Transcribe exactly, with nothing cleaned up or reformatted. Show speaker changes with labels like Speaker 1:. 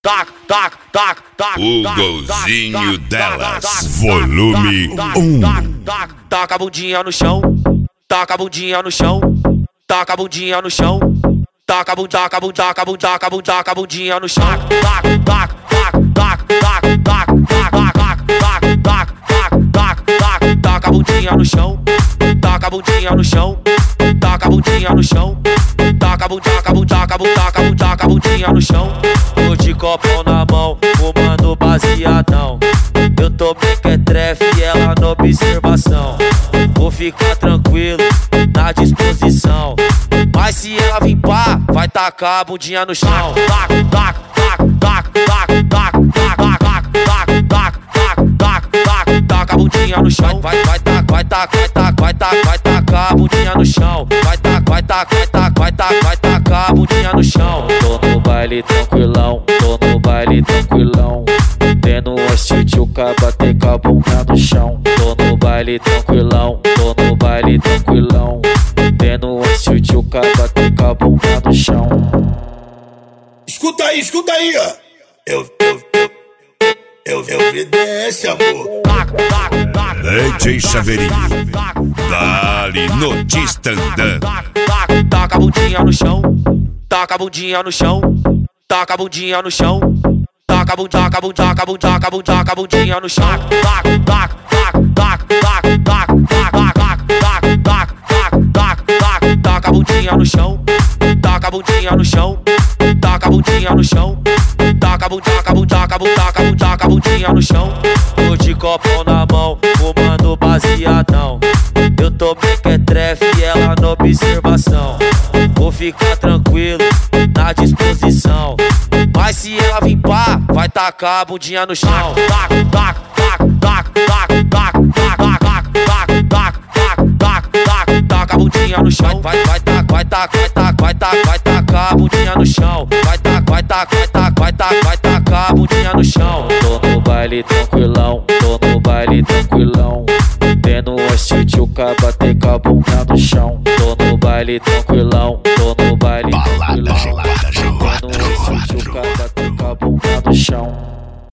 Speaker 1: taca, taca, taca, taca.
Speaker 2: O golzinho delas, volume um.
Speaker 1: Taca, taca a bundinha no chão, taca a bundinha no chão, taca a bundinha no chão, taca a bundinha, taca a bundinha, taca a bundinha, taca a bundinha, taca a bundinha no chão. Taca, taca, taca, taca, taca, taca, taca, taca, taca, taca, taca, taca, taca a bundinha no chão, taca a bundinha no chão, taca a bundinha no chão, taca a bundinha, taca a bundinha, taca a bundinha, taca a bundinha, taca a bundinha no chão. Tô de copão na mão, fumando baseadão. Eu tô mequetrefe e ela na observação. Vou ficar tranquilo, na disposição. Mas se ela vir pá, vai tacar a bundinha no chão. Taca, taca, taca, taca, taca, taca, taca, taca, taca, taca, taca, taca, taca a bundinha no chão. Vai, vai tacar, vai tacar, vai tacar, vai tacar, vai tacar a bundinha no chão. Vai tacar, vai tacar, vai tacar, vai tacar, vai tacar a bundinha no chão. Tô no baile tranquilão, tô no baile tranquilão. Tendo um tio caba ter com a bunda no chão. Tô no baile tranquilão, tô no baile tranquilão. Tendo um tio caba ter com a bunda no chão.
Speaker 3: Escuta aí, escuta aí, ó. Eu, eu, eu, eu, eu vi desse amor.
Speaker 2: D J Chaveirinho, dali no Tistandã.
Speaker 1: Taca a bundinha no chão, taca a bundinha no chão, taca a bundinha no chão, taca a bundinha, taca a bundinha, taca a bundinha, taca a bundinha, taca a bundinha no chão. Taca, taca, taca, taca, taca, taca, taca, taca, taca, taca, taca, taca, taca a bundinha no chão, taca a bundinha no chão, taca a bundinha no chão, taca a bundinha, taca a bundinha, taca a bundinha, taca a bundinha, taca a bundinha no chão. Tô de copão na mão, fumando baseadão. Eu tô mequetrefe e ela na observação. Vou ficar tranquilo, na disposição. Mas se ela vir pá, vai tacar a bundinha no chão. Taca, taca, taca, taca, taca, taca, taca, taca, taca, taca, taca, taca, taca a bundinha no chão. Vai, vai tacar, vai tacar, vai tacar, vai tacar, vai tacar a bundinha no chão. Vai tacar, vai tacar, vai tacar, vai tacar, vai tacar a bundinha no chão. Tô no baile tranquilão, tô no baile tranquilão. Tendo um tio caba ter com a bunda no chão. Tô no baile tranquilão,